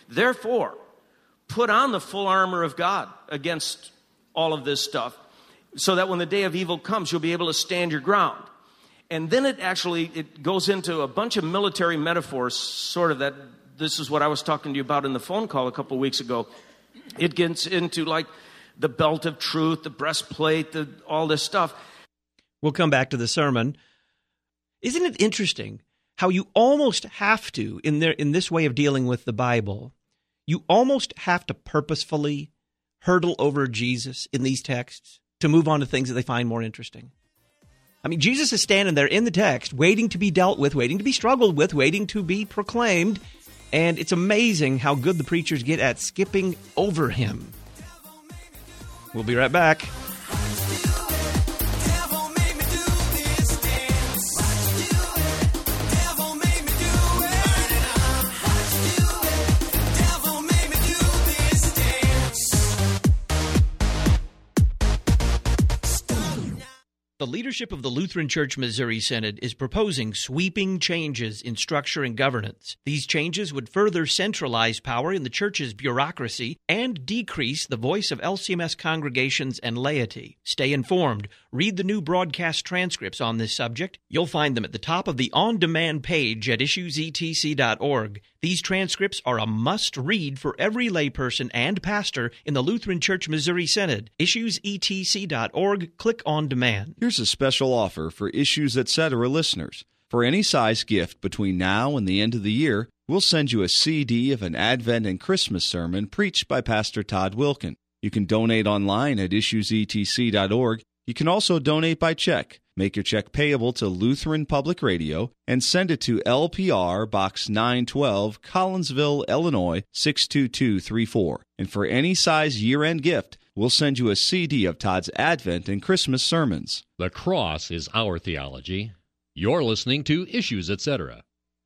Speaker 6: Therefore, put on the full armor of God against all of this stuff, so that when the day of evil comes, you'll be able to stand your ground. And then it goes into a bunch of military metaphors, sort of that. This is what I was talking to you about in the phone call a couple of weeks ago. It gets into like the belt of truth, the breastplate, all this stuff.
Speaker 1: We'll come back to the sermon. Isn't it interesting how you almost have to, in this way of dealing with the Bible, you almost have to purposefully hurdle over Jesus in these texts to move on to things that they find more interesting? I mean, Jesus is standing there in the text, waiting to be dealt with, waiting to be struggled with, waiting to be proclaimed, and it's amazing how good the preachers get at skipping over him. We'll be right back. The leadership of the Lutheran Church Missouri Synod is proposing sweeping changes in structure and governance. These changes would further centralize power in the church's bureaucracy and decrease the voice of LCMS congregations and laity. Stay informed. Read the new broadcast transcripts on this subject. You'll find them at the top of the on-demand page at issuesetc.org. These transcripts are a must-read for every layperson and pastor in the Lutheran Church Missouri Synod. Issuesetc.org. Click on demand.
Speaker 16: Here's a special offer for Issues Etc. listeners. For any size gift between now and the end of the year, we'll send you a CD of an Advent and Christmas sermon preached by Pastor Todd Wilkin. You can donate online at issuesetc.org. You can also donate by check. Make your check payable to Lutheran Public Radio and send it to LPR Box 912, Collinsville, Illinois 62234. And for any size year-end gift, we'll send you a CD of Todd's Advent and Christmas sermons.
Speaker 9: The cross is our theology. You're listening to Issues, Etc.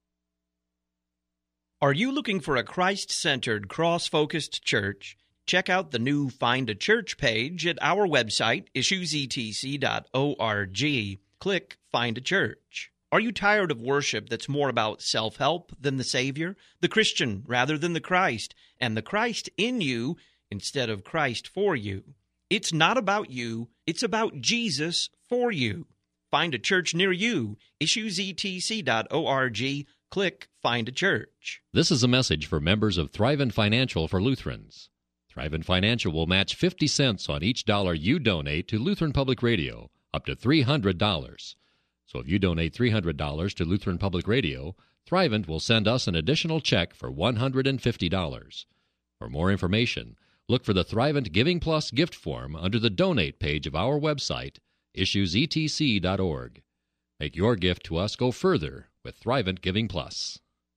Speaker 1: Are you looking for a Christ-centered, cross-focused church? Check out the new Find a Church page at our website, issuesetc.org. Click Find a Church. Are you tired of worship that's more about self-help than the Savior, the Christian rather than the Christ, and the Christ in you instead of Christ for you? It's not about you, it's about Jesus for you. Find a church near you, issuesetc.org. Click Find a Church.
Speaker 9: This is a message for members of Thrivent Financial for Lutherans. Thrivent Financial will match 50 cents on each dollar you donate to Lutheran Public Radio, up to $300. So if you donate $300 to Lutheran Public Radio, Thrivent will send us an additional check for $150. For more information, look for the Thrivent Giving Plus gift form under the Donate page of our website, issuesetc.org. Make your gift to us go further with Thrivent Giving Plus.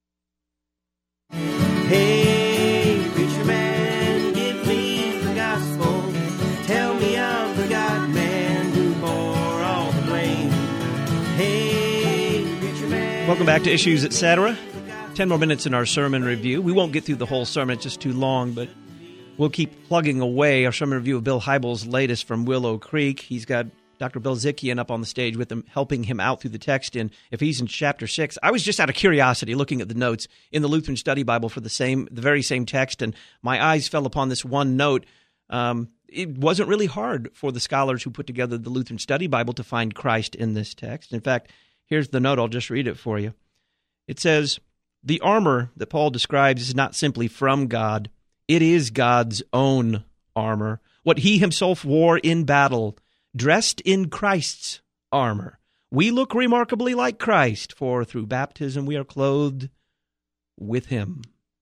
Speaker 7: Hey, preacher man, give me the gospel. Tell me of the God-man who bore all the blame. Hey, preacher man.
Speaker 1: Welcome back to Issues, Etc. 10 more minutes in our sermon review. We won't get through the whole sermon, it's just too long, but we'll keep plugging away our sermon review of Bill Hybels' latest from Willow Creek. He's got Dr. Bill Zikian up on the stage with him, helping him out through the text in Ephesians chapter 6. I was just out of curiosity looking at the notes in the Lutheran Study Bible for the very same text, and my eyes fell upon this one note. It wasn't really hard for the scholars who put together the Lutheran Study Bible to find Christ in this text. In fact, here's the note. I'll just read it for you. It says, "The armor that Paul describes is not simply from God. It is God's own armor, what he himself wore in battle, dressed in Christ's armor. We look remarkably like Christ, for through baptism we are clothed with him."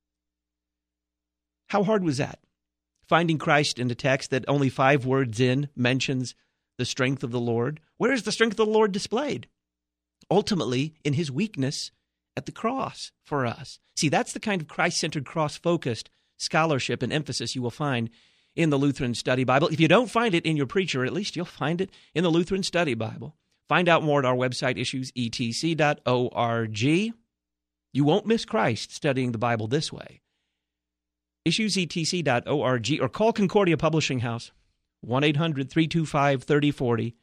Speaker 1: How hard was that? Finding Christ in a text that only 5 words in mentions the strength of the Lord. Where is the strength of the Lord displayed? Ultimately, in his weakness at the cross for us. See, that's the kind of Christ-centered, cross-focused scholarship and emphasis you will find in the Lutheran Study Bible. If you don't find it in your preacher, at least you'll find it in the Lutheran Study Bible. Find out more at our website, issuesetc.org. You won't miss Christ studying the Bible this way. Issuesetc.org, or call Concordia Publishing House, 1-800-325-3040,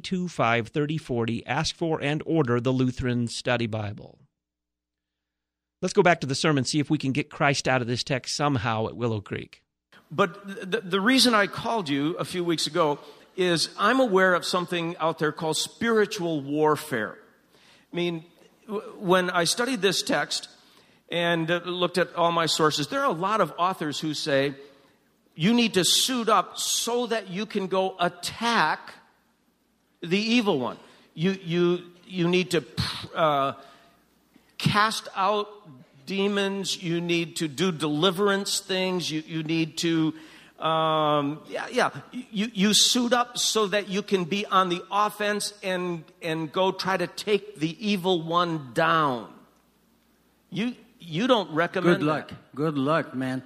Speaker 1: 1-800-325-3040. Ask for and order the Lutheran Study Bible. Let's go back to the sermon, see if we can get Christ out of this text somehow at Willow Creek.
Speaker 6: But the reason I called you a few weeks ago is I'm aware of something out there called spiritual warfare. I mean, when I studied this text and looked at all my sources, there are a lot of authors who say you need to suit up so that you can go attack the evil one. You need to cast out demons. You need to do deliverance things. You need to, You suit up so that you can be on the offense and go try to take the evil one down. You don't recommend that.
Speaker 10: Good luck, man.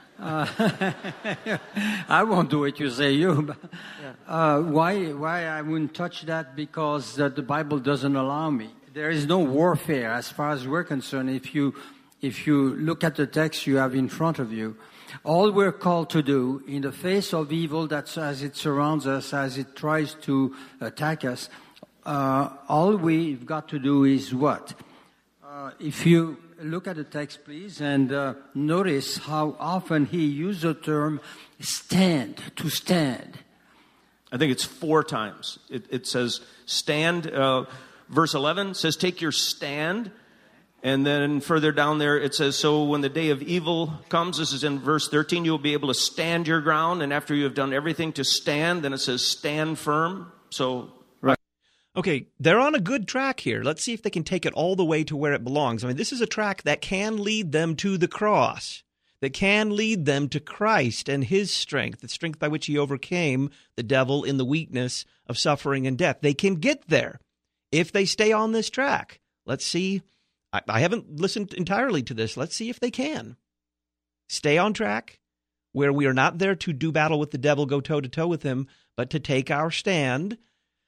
Speaker 10: I won't do it, you say you. Why I wouldn't touch that? Because the Bible doesn't allow me. There is no warfare as far as we're concerned. If you look at the text you have in front of you, all we're called to do in the face of evil that's as it surrounds us, as it tries to attack us, all we've got to do is what? If you look at the text, please, and notice how often he used the term stand, to stand.
Speaker 6: I think it's 4 times. It says stand. Verse 11 says take your stand. And then further down there it says, so when the day of evil comes, this is in verse 13, you'll be able to stand your ground. And after you have done everything to stand, then it says stand firm. So
Speaker 1: right. Okay, they're on a good track here. Let's see if they can take it all the way to where it belongs. I mean, this is a track that can lead them to the cross, that can lead them to Christ and his strength, the strength by which he overcame the devil in the weakness of suffering and death. They can get there if they stay on this track. Let's see. I haven't listened entirely to this. Let's see if they can. Stay on track where we are not there to do battle with the devil, go toe-to-toe with him, but to take our stand.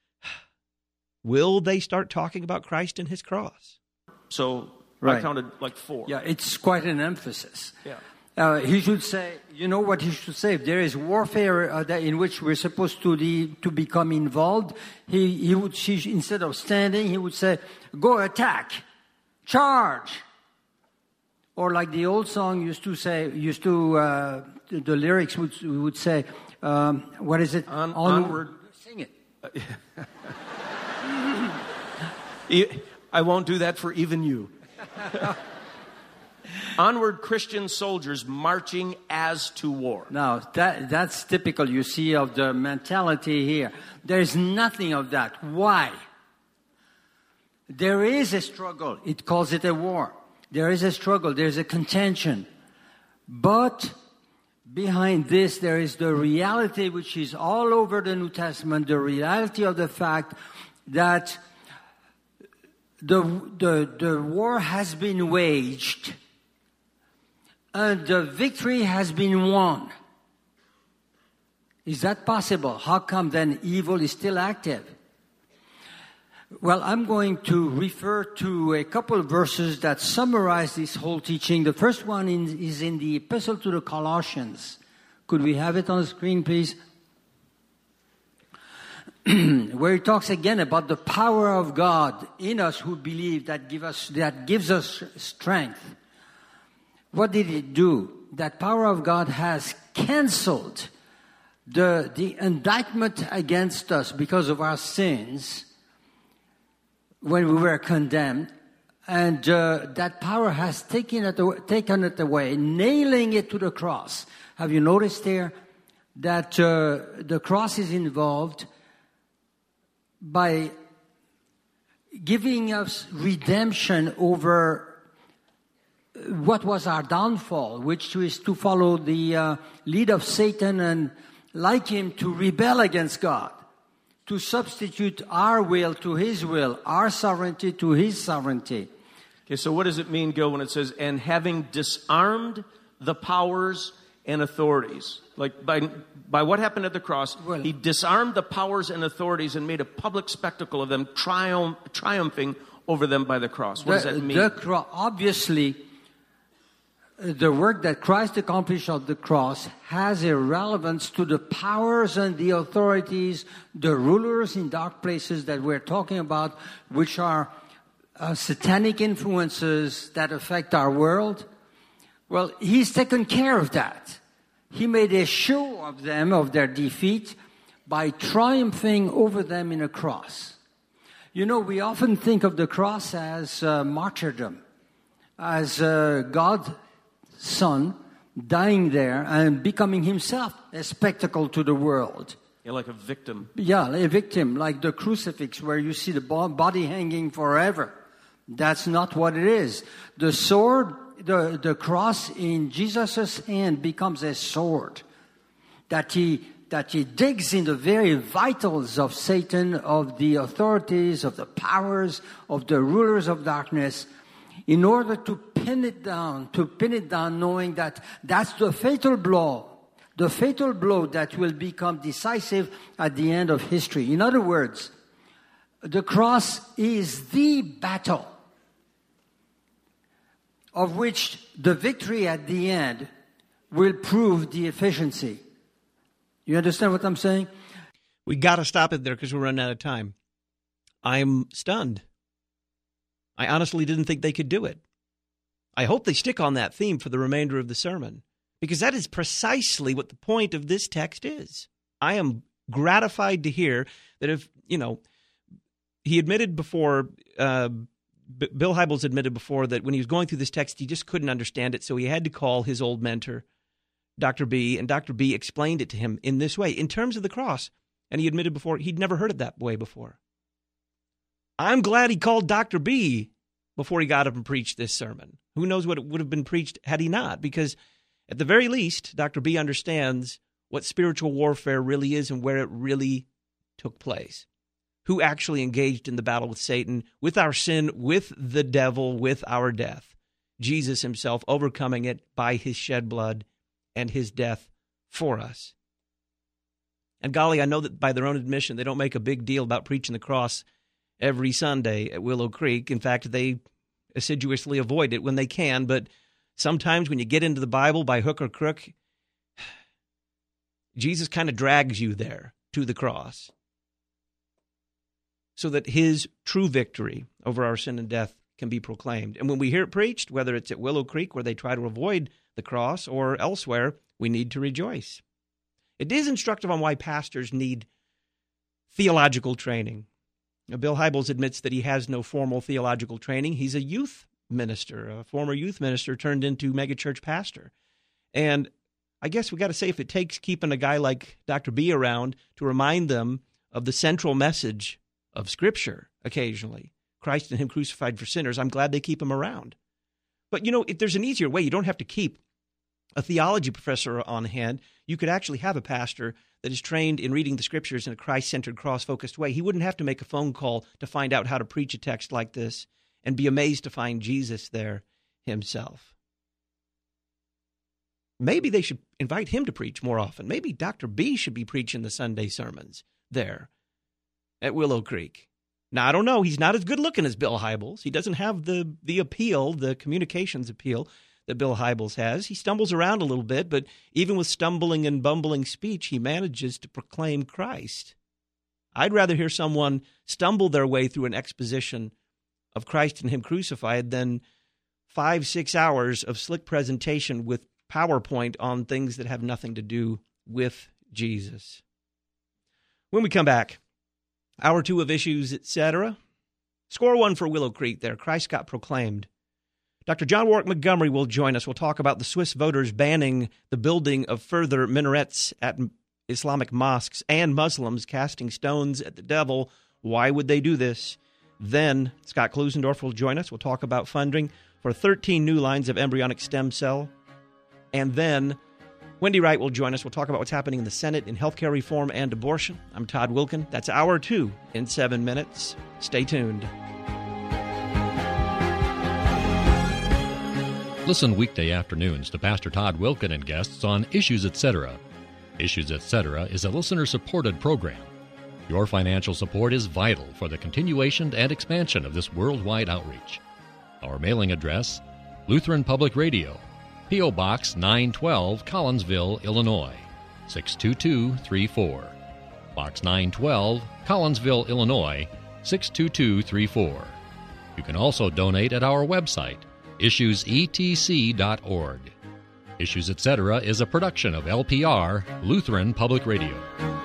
Speaker 1: Will they start talking about Christ and his cross?
Speaker 6: So
Speaker 10: right.
Speaker 6: I counted like 4.
Speaker 10: Yeah, it's quite an emphasis.
Speaker 6: Yeah.
Speaker 10: He should say, you know what he should say? If there is warfare in which we're supposed to become involved, he would, instead of standing, he would say, go attack. Charge! Or like the old song used to say, the lyrics would say, what is it?
Speaker 6: Onward.
Speaker 10: Sing it.
Speaker 6: I won't do that for even you. Onward, Christian soldiers marching as to war.
Speaker 10: Now, that's typical, you see, of the mentality here. There's nothing of that. Why? There is a struggle. It calls it a war. There is a struggle. There's a contention. But behind this, there is the reality which is all over the New Testament, the reality of the fact that the war has been waged and the victory has been won. Is that possible? How come then evil is still active? Well, I'm going to refer to a couple of verses that summarize this whole teaching. The first one is in the Epistle to the Colossians. Could we have it on the screen, please? Where he talks again about the power of God in us who believe that gives us strength. What did it do? That power of God has canceled the indictment against us because of our sins when we were condemned, and that power has taken it away, nailing it to the cross. Have you noticed there that the cross is involved by giving us redemption over what was our downfall, which is to follow the lead of Satan and, like him, to rebel against God, to substitute our will to his will, our sovereignty to his sovereignty.
Speaker 6: Okay, so what does it mean, Gil, when it says, and having disarmed the powers and authorities? Like by what happened at the cross, he disarmed the powers and authorities and made a public spectacle of them, triumphing over them by the cross. What does that mean?
Speaker 10: Obviously, the work that Christ accomplished on the cross has a relevance to the powers and the authorities, the rulers in dark places that we're talking about, which are satanic influences that affect our world, well, he's taken care of that. He made a show of them, of their defeat, by triumphing over them in a cross. You know, we often think of the cross as martyrdom, as God's Son dying there and becoming himself a spectacle to the world.
Speaker 6: Yeah, like a victim.
Speaker 10: Yeah, a victim, like the crucifix where you see the body hanging forever. That's not what it is. The sword, the cross in Jesus' hand becomes a sword that he digs in the very vitals of Satan, of the authorities, of the powers, of the rulers of darkness, in order to pin it down, knowing that that's the fatal blow that will become decisive at the end of history. In other words, the cross is the battle of which the victory at the end will prove the efficiency. You understand what I'm saying?
Speaker 1: We got to stop it there because we're running out of time. I'm stunned. I honestly didn't think they could do it. I hope they stick on that theme for the remainder of the sermon, because that is precisely what the point of this text is. I am gratified to hear that if, he admitted before, Bill Hybels admitted before that when he was going through this text, he just couldn't understand it, so he had to call his old mentor, Dr. B, and Dr. B explained it to him in this way, in terms of the cross. And he admitted before he'd never heard it that way before. I'm glad he called Dr. B before he got up and preached this sermon. Who knows what it would have been preached had he not? Because at the very least, Dr. B understands what spiritual warfare really is and where it really took place. Who actually engaged in the battle with Satan, with our sin, with the devil, with our death. Jesus himself overcoming it by his shed blood and his death for us. And golly, I know that by their own admission, they don't make a big deal about preaching the cross every Sunday at Willow Creek. In fact, they assiduously avoid it when they can, but sometimes when you get into the Bible by hook or crook, Jesus kind of drags you there to the cross so that his true victory over our sin and death can be proclaimed. And when we hear it preached, whether it's at Willow Creek where they try to avoid the cross or elsewhere, we need to rejoice. It is instructive on why pastors need theological training. Now, Bill Hybels admits that he has no formal theological training. He's a youth minister, a former youth minister turned into megachurch pastor. And I guess we got to say, if it takes keeping a guy like Dr. B around to remind them of the central message of Scripture occasionally, Christ and him crucified for sinners, I'm glad they keep him around. But, if there's an easier way, you don't have to keep a theology professor on hand. You could actually have a pastor that is trained in reading the Scriptures in a Christ-centered, cross-focused way. He wouldn't have to make a phone call to find out how to preach a text like this and be amazed to find Jesus there himself. Maybe they should invite him to preach more often. Maybe Dr. B should be preaching the Sunday sermons there at Willow Creek. Now, I don't know. He's not as good-looking as Bill Hybels. He doesn't have the appeal, the communications appeal that Bill Hybels has. He stumbles around a little bit, but even with stumbling and bumbling speech, he manages to proclaim Christ. I'd rather hear someone stumble their way through an exposition of Christ and him crucified than 5-6 hours of slick presentation with PowerPoint on things that have nothing to do with Jesus. When we come back, Hour 2 of Issues, etc. Score one for Willow Creek there. Christ got proclaimed. Dr. John Warwick Montgomery will join us. We'll talk about the Swiss voters banning the building of further minarets at Islamic mosques and Muslims casting stones at the devil. Why would they do this? Then Scott Klusendorf will join us. We'll talk about funding for 13 new lines of embryonic stem cell. And then Wendy Wright will join us. We'll talk about what's happening in the Senate in healthcare reform and abortion. I'm Todd Wilkin. That's Hour 2 in 7 minutes. Stay tuned.
Speaker 9: Listen weekday afternoons to Pastor Todd Wilkin and guests on Issues Etc. Issues Etc. is a listener-supported program. Your financial support is vital for the continuation and expansion of this worldwide outreach. Our mailing address, Lutheran Public Radio, P.O. Box 912, Collinsville, Illinois, 62234. Box 912, Collinsville, Illinois, 62234. You can also donate at our website, issuesetc.org. Issues Etc. is a production of LPR, Lutheran Public Radio.